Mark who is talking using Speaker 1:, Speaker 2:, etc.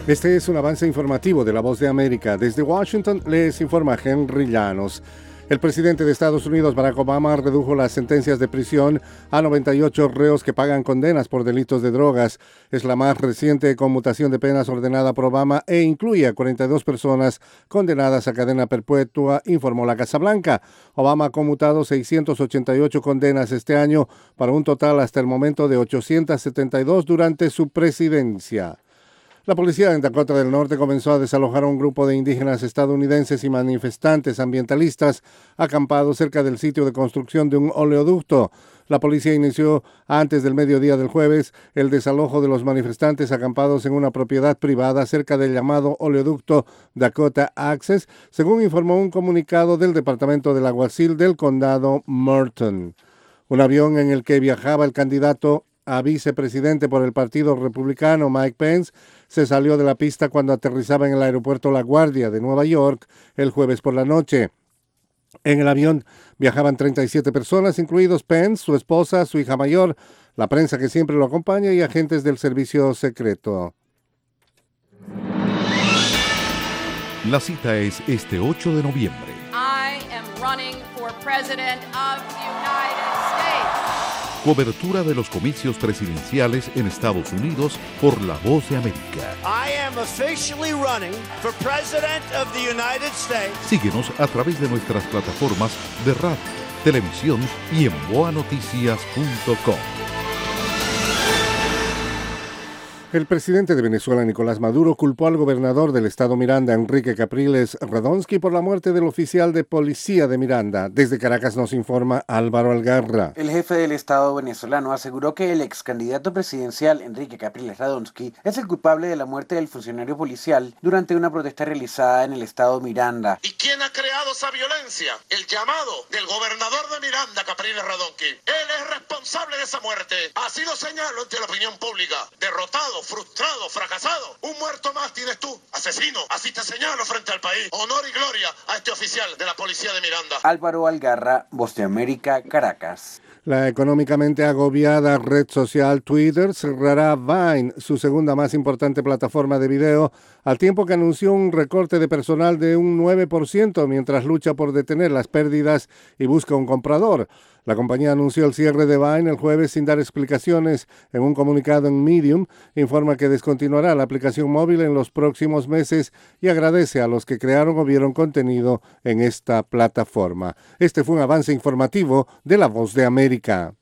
Speaker 1: Este es un avance informativo de La Voz de América. Desde Washington les informa Henry Llanos. El presidente de Estados Unidos, Barack Obama, redujo las sentencias de prisión a 98 reos que pagan condenas por delitos de drogas. Es la más reciente conmutación de penas ordenada por Obama e incluye a 42 personas condenadas a cadena perpetua, informó la Casa Blanca. Obama ha conmutado 688 condenas este año para un total hasta el momento de 872 durante su presidencia. La policía en Dakota del Norte comenzó a desalojar a un grupo de indígenas estadounidenses y manifestantes ambientalistas acampados cerca del sitio de construcción de un oleoducto. La policía inició antes del mediodía del jueves el desalojo de los manifestantes acampados en una propiedad privada cerca del llamado oleoducto Dakota Access, según informó un comunicado del Departamento del Alguacil del condado Merton. Un avión en el que viajaba el candidato a vicepresidente por el Partido Republicano, Mike Pence, se salió de la pista cuando aterrizaba en el aeropuerto La Guardia de Nueva York el jueves por la noche. En el avión viajaban 37 personas, incluidos Pence, su esposa, su hija mayor, la prensa que siempre lo acompaña y agentes del servicio secreto.
Speaker 2: La cita es este 8 de noviembre.
Speaker 3: I am running for president of the United States.
Speaker 2: Cobertura de los comicios presidenciales en Estados Unidos por La Voz de América.
Speaker 4: I am officially running for president of the United States.
Speaker 2: Síguenos a través de nuestras plataformas de radio, televisión y en boanoticias.com.
Speaker 1: El presidente de Venezuela, Nicolás Maduro, culpó al gobernador del estado Miranda, Enrique Capriles Radonsky, por la muerte del oficial de policía de Miranda. Desde Caracas nos informa Álvaro Algarra.
Speaker 5: El jefe del estado venezolano aseguró que el ex candidato presidencial, Enrique Capriles Radonsky, es el culpable de la muerte del funcionario policial durante una protesta realizada en el estado Miranda.
Speaker 6: ¿Y quién ha creado esa violencia? El llamado del gobernador de Miranda, Capriles Radonsky. Él es responsable de esa muerte. Así lo señalo ante la opinión pública. Derrotado, frustrado, fracasado. Un muerto más tienes tú, asesino. Así te señalo frente al país. Honor y gloria a este oficial de la policía de Miranda.
Speaker 5: Álvaro Algarra, Voz de América, Caracas.
Speaker 1: La económicamente agobiada red social Twitter cerrará Vine, su segunda más importante plataforma de video, al tiempo que anunció un recorte de personal de un 9% mientras lucha por detener las pérdidas y busca un comprador. La compañía anunció el cierre de Vine el jueves sin dar explicaciones. En un comunicado en Medium, informa que descontinuará la aplicación móvil en los próximos meses y agradece a los que crearon o vieron contenido en esta plataforma. Este fue un avance informativo de La Voz de América.